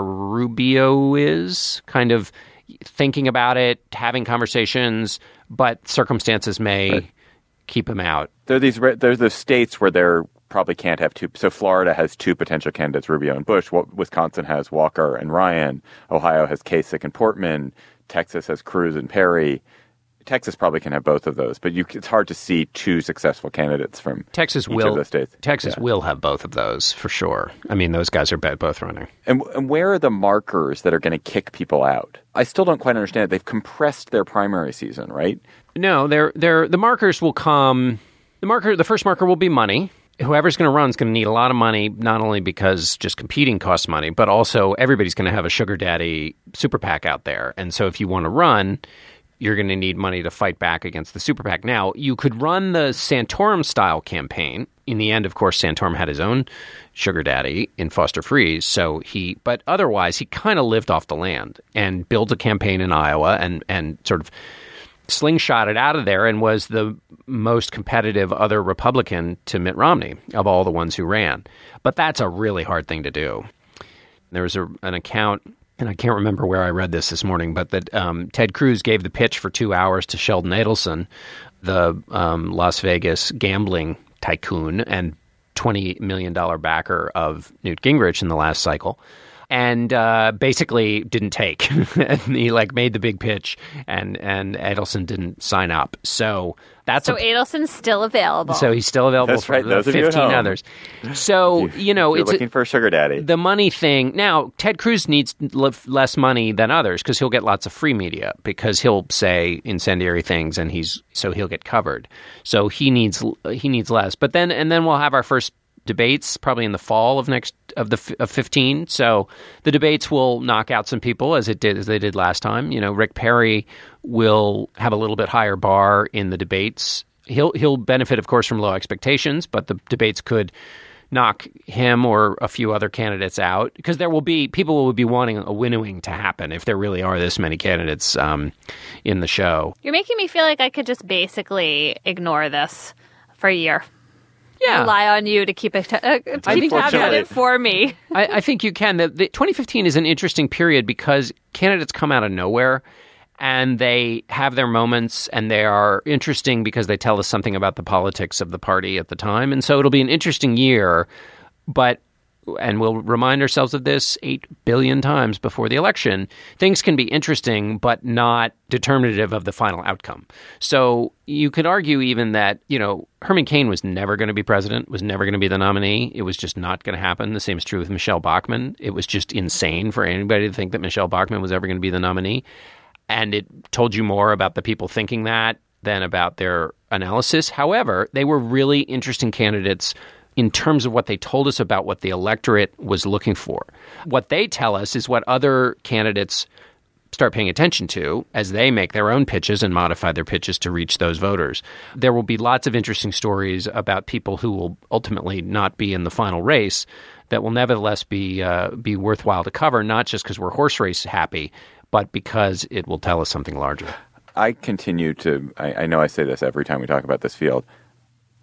Rubio is, kind of thinking about it, having conversations, but circumstances may right. keep him out. There are these there's the states where there probably can't have two. So Florida has two potential candidates, Rubio and Bush. Wisconsin has Walker and Ryan. Ohio has Kasich and Portman. Texas has Cruz and Perry. Texas probably can have both of those, but you, it's hard to see two successful candidates from Texas each will, of those states. Texas yeah. will have both of those for sure. I mean, those guys are both running. And, and where are the markers that are going to kick people out? I still don't quite understand it. They've compressed their primary season, right? No, they're, they're, the markers will come. The marker, the first marker will be money. Whoever's going to run is going to need a lot of money, not only because just competing costs money, but also everybody's going to have a sugar daddy super PAC out there. And so if you want to run, you're going to need money to fight back against the super PAC. Now, you could run the Santorum-style campaign. In the end, of course, Santorum had his own sugar daddy in Foster Freeze. So he, but otherwise, he kind of lived off the land and built a campaign in Iowa and, and sort of slingshot it out of there and was the most competitive other Republican to Mitt Romney of all the ones who ran. But that's a really hard thing to do. There was a, an account... and I can't remember where I read this this morning, but that um, Ted Cruz gave the pitch for two hours to Sheldon Adelson, the um, Las Vegas gambling tycoon and twenty million dollars backer of Newt Gingrich in the last cycle, and uh, basically didn't take. And he like made the big pitch, and, and Adelson didn't sign up. So that's so a, Adelson's still available. So he's still available That's for right. the Those of you at fifteen home. others. So you, you know, You're it's looking a, for a sugar daddy. The money thing. Now, Ted Cruz needs l- less money than others because he'll get lots of free media because he'll say incendiary things, and he's so he'll get covered. So he needs he needs less. But then and then we'll have our first debates probably in the fall of next of the of fifteen. So the debates will knock out some people as it did as they did last time. You know, Rick Perry will have a little bit higher bar in the debates. He'll he'll benefit, of course, from low expectations, but the debates could knock him or a few other candidates out because there will be people will be wanting a winnowing to happen if there really are this many candidates um, in the show. You're making me feel like I could just basically ignore this for a year. Yeah. Rely on you to keep it uh, to I keep think tabs on it for me. I, I think you can. The, the twenty fifteen is an interesting period because candidates come out of nowhere. And they have their moments, and they are interesting because they tell us something about the politics of the party at the time. And so it'll be an interesting year, but, and we'll remind ourselves of this eight billion times before the election, things can be interesting, but not determinative of the final outcome. So you could argue even that, you know, Herman Cain was never going to be president, was never going to be the nominee. It was just not going to happen. The same is true with Michelle Bachmann. It was just insane for anybody to think that Michelle Bachmann was ever going to be the nominee. And it told you more about the people thinking that than about their analysis. However, they were really interesting candidates in terms of what they told us about what the electorate was looking for. What they tell us is what other candidates start paying attention to as they make their own pitches and modify their pitches to reach those voters. There will be lots of interesting stories about people who will ultimately not be in the final race that will nevertheless be uh, be worthwhile to cover, not just because we're horse race happy, but because it will tell us something larger. I continue to, I, I know I say this every time we talk about this field,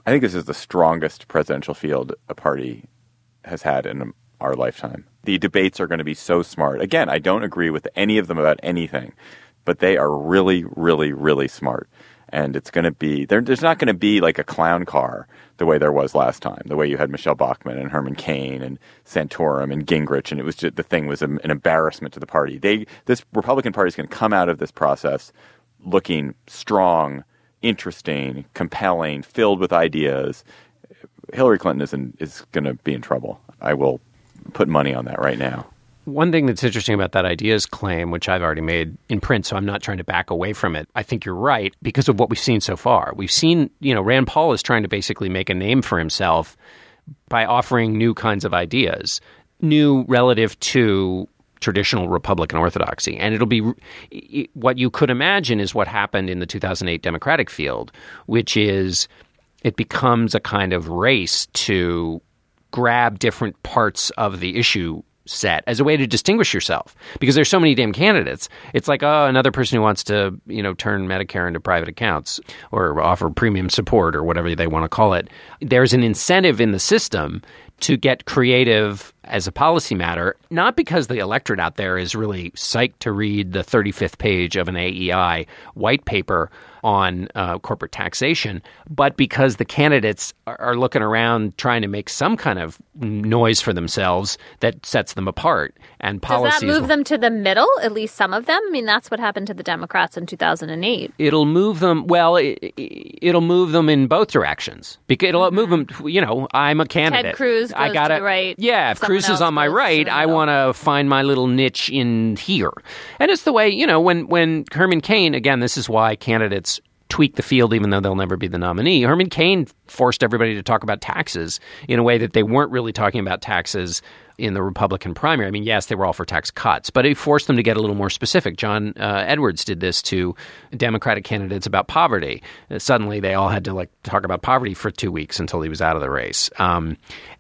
I think this is the strongest presidential field a party has had in our lifetime. The debates are going to be so smart. Again, I don't agree with any of them about anything, but they are really, really, really smart. And it's going to be there, there's not going to be like a clown car the way there was last time, the way you had Michelle Bachmann and Herman Cain and Santorum and Gingrich, and it was just, the thing was an embarrassment to the party. They this Republican Party is going to come out of this process looking strong, interesting, compelling, filled with ideas. Hillary Clinton is in, is going to be in trouble. I will put money on that right now. One thing that's interesting about that ideas claim, which I've already made in print, so I'm not trying to back away from it. I think you're right because of what we've seen so far. We've seen, you know, Rand Paul is trying to basically make a name for himself by offering new kinds of ideas, new relative to traditional Republican orthodoxy. And it'll be what you could imagine is what happened in the two thousand eight Democratic field, which is it becomes a kind of race to grab different parts of the issue set as a way to distinguish yourself because there's so many damn candidates. It's like, oh, another person who wants to, you know, turn Medicare into private accounts or offer premium support or whatever they want to call it. There's an incentive in the system to get creative as a policy matter, not because the electorate out there is really psyched to read the thirty-fifth page of an A E I white paper on uh, corporate taxation, but because the candidates are, are looking around trying to make some kind of noise for themselves that sets them apart. And policies. Does that move them to the middle, at least some of them? I mean, that's what happened to the Democrats in two thousand eight. It'll move them, well, it, it'll move them in both directions. Because it'll mm-hmm. move them, you know, I'm a candidate. Ted Cruz goes I gotta, to the right. Yeah, if Cruz is on my right, I want to find my little niche in here. And it's the way, you know, when, when Herman Cain, again, this is why candidates tweak the field even though they'll never be the nominee. Herman Cain forced everybody to talk about taxes in a way that they weren't really talking about taxes in the Republican primary. I mean, yes, they were all for tax cuts, but it forced them to get a little more specific. John uh, Edwards did this to Democratic candidates about poverty. Uh, suddenly, they all had to like talk about poverty for two weeks until he was out of the race. Um,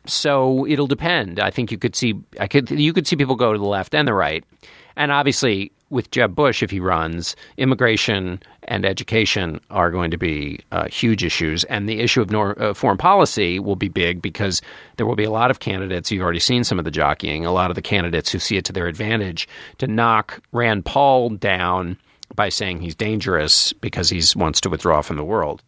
so it'll depend. I think you could see, I could, you could see people go to the left and the right, and obviously, with Jeb Bush, if he runs, immigration and education are going to be uh, huge issues. And the issue of nor- uh, foreign policy will be big because there will be a lot of candidates, you've already seen some of the jockeying, a lot of the candidates who see it to their advantage to knock Rand Paul down by saying he's dangerous because he wants to withdraw from the world.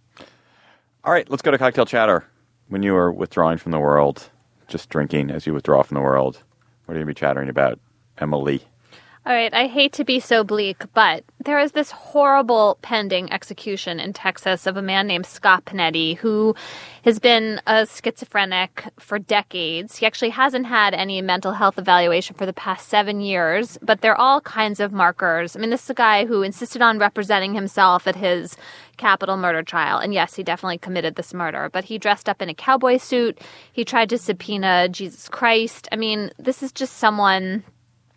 All right, let's go to cocktail chatter. When you are withdrawing from the world, just drinking as you withdraw from the world, what are you going to be chattering about, Emily? All right, I hate to be so bleak, but there is this horrible pending execution in Texas of a man named Scott Panetti who has been a schizophrenic for decades. He actually hasn't had any mental health evaluation for the past seven years, but there are all kinds of markers. I mean, this is a guy who insisted on representing himself at his capital murder trial. And yes, he definitely committed this murder, but he dressed up in a cowboy suit. He tried to subpoena Jesus Christ. I mean, this is just someone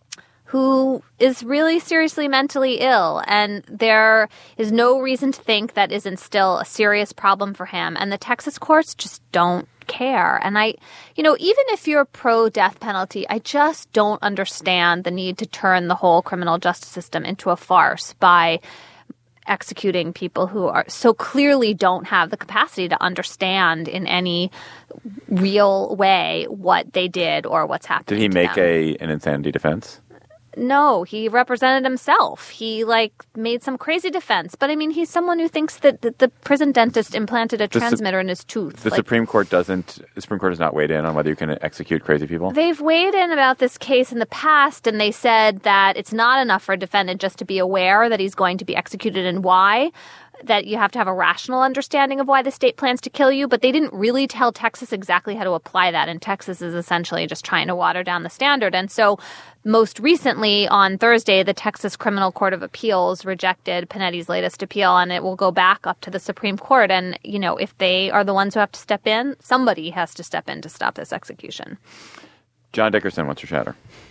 who is really seriously mentally ill, and there is no reason to think that isn't still a serious problem for him. And the Texas courts just don't care. And I, you know, even if you're pro-death penalty, I just don't understand the need to turn the whole criminal justice system into a farce by executing people who are so clearly don't have the capacity to understand in any real way what they did or what's happening. Did he make them. a an insanity defense? No, he represented himself. He, like, made some crazy defense. But, I mean, he's someone who thinks that the, the prison dentist implanted a the transmitter su- in his tooth. The like, Supreme Court doesn't – the Supreme Court has not weighed in on whether you can execute crazy people? They've weighed in about this case in the past, and they said that it's not enough for a defendant just to be aware that he's going to be executed and why, that you have to have a rational understanding of why the state plans to kill you. But they didn't really tell Texas exactly how to apply that, and Texas is essentially just trying to water down the standard. And so most recently, on Thursday, the Texas Criminal Court of Appeals rejected Panetti's latest appeal, and it will go back up to the Supreme Court. And, you know, if they are the ones who have to step in, somebody has to step in to stop this execution. John Dickerson, what's your chatter?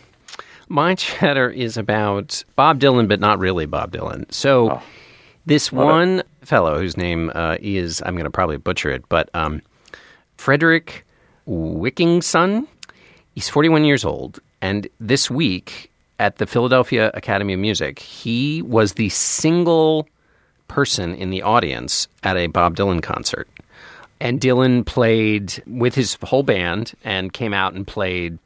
My chatter is about Bob Dylan, but not really Bob Dylan. So oh. this Love one it. fellow whose name uh, is, I'm going to probably butcher it, but um, Frederick Wickingson, he's forty-one years old. And this week at the Philadelphia Academy of Music, he was the single person in the audience at a Bob Dylan concert. And Dylan played with his whole band and came out and played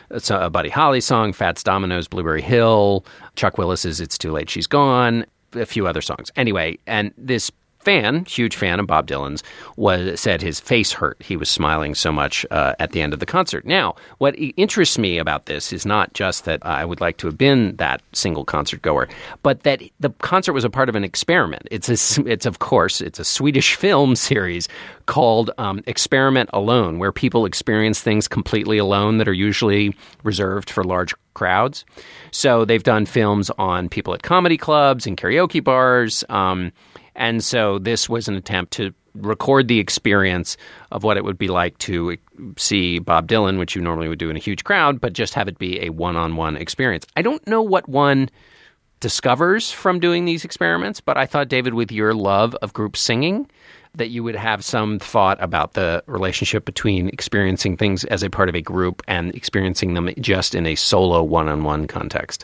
a Buddy Holly song, Fats Domino's Blueberry Hill, Chuck Willis's It's Too Late, She's Gone, a few other songs. Anyway, and this fan, huge fan of Bob Dylan's, was said his face hurt. He was smiling so much uh, at the end of the concert. Now, what interests me about this is not just that I would like to have been that single concert goer, but that the concert was a part of an experiment. It's a, it's of course, it's a Swedish film series called um, Experiment Alone, where people experience things completely alone that are usually reserved for large crowds. So they've done films on people at comedy clubs and karaoke bars. Um, And so this was an attempt to record the experience of what it would be like to see Bob Dylan, which you normally would do in a huge crowd, but just have it be a one-on-one experience. I don't know what one discovers from doing these experiments, but I thought, David, with your love of group singing, that you would have some thought about the relationship between experiencing things as a part of a group and experiencing them just in a solo one-on-one context.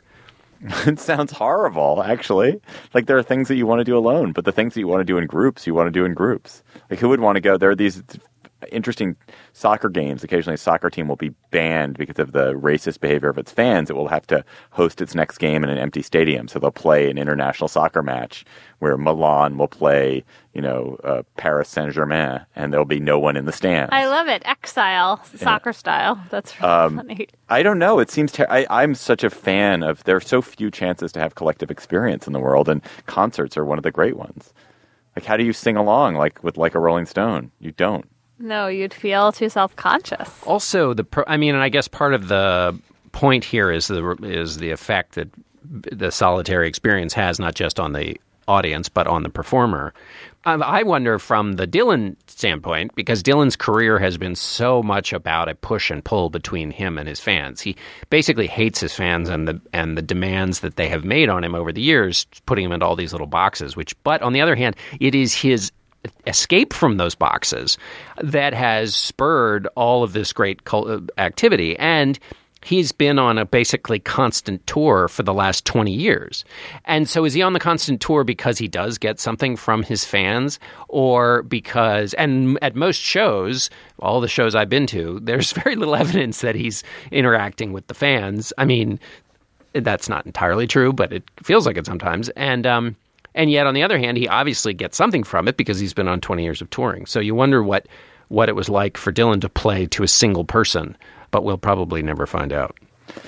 It sounds horrible, actually. Like, there are things that you want to do alone, but the things that you want to do in groups, you want to do in groups. Like, who would want to go? There are these interesting soccer games. Occasionally, a soccer team will be banned because of the racist behavior of its fans. It will have to host its next game in an empty stadium. So they'll play an international soccer match where Milan will play, you know, uh, Paris Saint-Germain, and there'll be no one in the stands. I love it. Exile, soccer yeah. style. That's really um, funny. I don't know. It seems ter- I, I'm such a fan of. There are so few chances to have collective experience in the world, and concerts are one of the great ones. Like, how do you sing along like with like a Rolling Stone? You don't. No, you'd feel too self-conscious. Also, the pro- I mean, and I guess part of the point here is the is the effect that the solitary experience has, not just on the audience, but on the performer. Um, I wonder from the Dylan standpoint, because Dylan's career has been so much about a push and pull between him and his fans. He basically hates his fans and the and the demands that they have made on him over the years, putting him into all these little boxes. Which, but on the other hand, it is his escape from those boxes that has spurred all of this great cult- activity. And he's been on a basically constant tour for the last twenty years. And so is he on the constant tour because he does get something from his fans, or because, and at most shows, all the shows I've been to, there's very little evidence that he's interacting with the fans. I mean, that's not entirely true, but it feels like it sometimes. And, um, And yet, on the other hand, he obviously gets something from it because he's been on twenty years of touring. So you wonder what, what it was like for Dylan to play to a single person, but we'll probably never find out.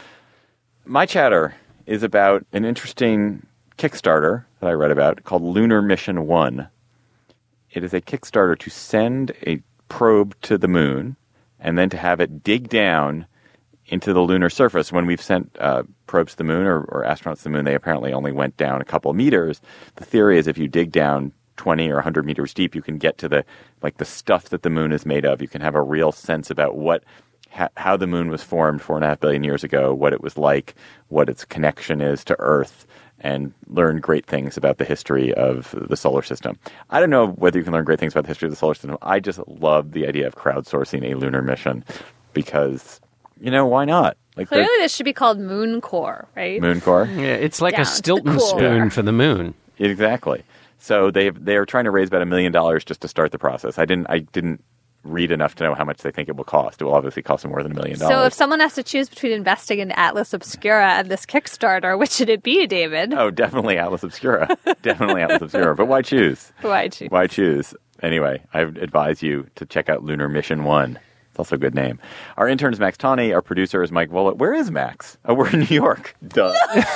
My chatter is about an interesting Kickstarter that I read about called Lunar Mission One. It is a Kickstarter to send a probe to the moon and then to have it dig down into the lunar surface. When we've sent uh, probes to the moon or, or astronauts to the moon, they apparently only went down a couple of meters. The theory is if you dig down twenty or one hundred meters deep, you can get to the like the stuff that the moon is made of. You can have a real sense about what ha- how the moon was formed four and a half billion years ago, what it was like, what its connection is to Earth, and learn great things about the history of the solar system. I don't know whether you can learn great things about the history of the solar system. I just love the idea of crowdsourcing a lunar mission because, you know, why not? Like, clearly, this should be called Moon Core, right? Moon Core? Yeah, it's like Down a to the Stilton core. spoon for the moon. Exactly. So they they are trying to raise about a million dollars just to start the process. I didn't I didn't read enough to know how much they think it will cost. It will obviously cost them more than a million dollars. So if someone has to choose between investing in Atlas Obscura and this Kickstarter, which should it be, David? Oh, definitely Atlas Obscura. Definitely Atlas Obscura. But why choose? Why choose? Why choose? Anyway, I advise you to check out Lunar Mission One. It's also a good name. Our intern is Max Tawney. Our producer is Mike Vola. Where is Max? Oh, we're in New York. Duh.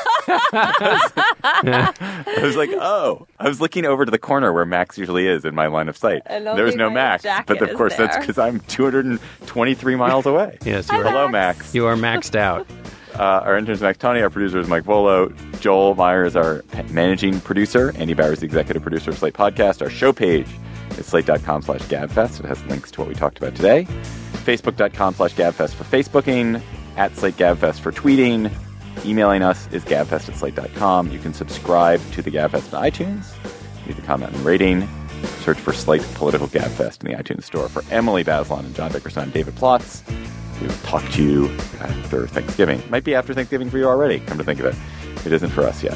I was like, oh. I was looking over to the corner where Max usually is in my line of sight. And There was only no my Max. jacket But of course, is that's there. because I'm two hundred twenty-three miles away. Yes, you are, Hello, Max. you are maxed out. Uh, our intern is Max Tawney. Our producer is Mike Volo. Joel Meyer is our managing producer. Andy Bauer is the executive producer of Slate Podcast. Our show page is slate.com slash gabfest. It has links to what we talked about today. Facebook.com slash gabfest for Facebooking. At Slate Gabfest for tweeting. Emailing us is gabfest at slate dot com. You can subscribe to the Gabfest on iTunes. Leave a comment and rating. Search for Slate Political Gabfest in the iTunes store. For Emily Bazelon and John Dickerson, I'm David Plotz. We will talk to you after Thanksgiving. Might be after Thanksgiving for you already, come to think of it. It isn't for us yet.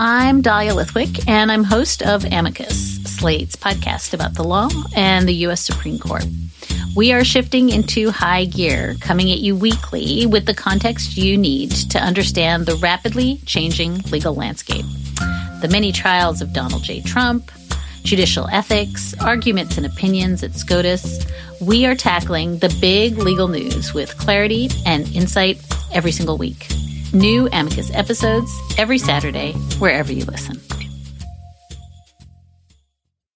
I'm Dahlia Lithwick, and I'm host of Amicus, Slate's podcast about the law and the U S Supreme Court. We are shifting into high gear, coming at you weekly with the context you need to understand the rapidly changing legal landscape. The many trials of Donald J. Trump, judicial ethics, arguments and opinions at SCOTUS. We are tackling the big legal news with clarity and insight every single week. New Amicus episodes every Saturday, wherever you listen.